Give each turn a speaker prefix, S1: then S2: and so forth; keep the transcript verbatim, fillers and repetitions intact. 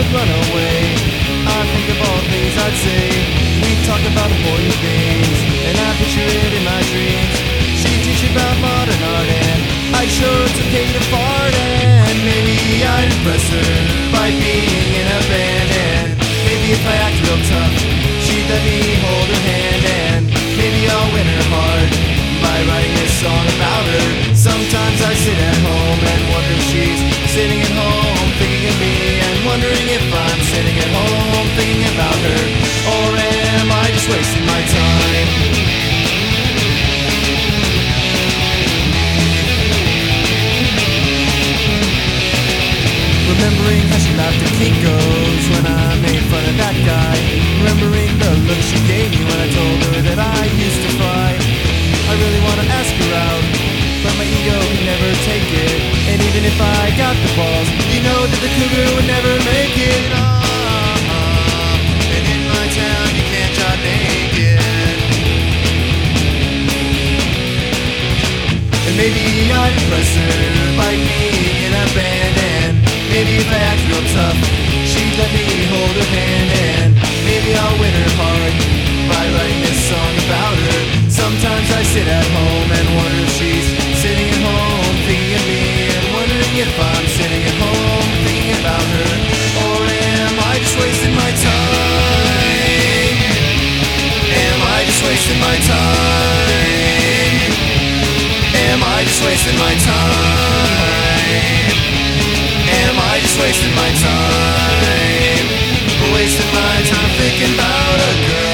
S1: run away. I think of all things I'd say. We talk about important things, and I picture it in my dreams. She'd teach about modern art, and I'd show her it's okay to fart. And maybe I'd impress her by being in a band. And maybe if I act real tough, she'd let me hold her hand. And maybe I'll win her heart by writing a song about her. Sometimes I sit at home and wonder if she's sitting at home thinking of me, and wondering if I'm sitting at home thinking about her, or am I just wasting my time? Remembering how she laughed at Kinko's when I made fun of that guy. Remembering the look she gave me when I told her that I used to fry. I really wanna ask her out, but my ego can never take it. And even if I got the balls, you know that the cougar would never make it. Uh-huh. And in my town you can't drive naked. And maybe I'd impress her by being in a band. And maybe if I act real tough, she'd let me hold her hand. And maybe I'll win her heart by writing this song about her. Sometimes I sit at home and wonder if she's sitting at home thinking of me, and wondering if I'm sitting at home thinking about her, or am I just wasting my time? Am I just wasting my time? Am I just wasting my time? Am I just wasting my time? Wasting my time thinking about a girl.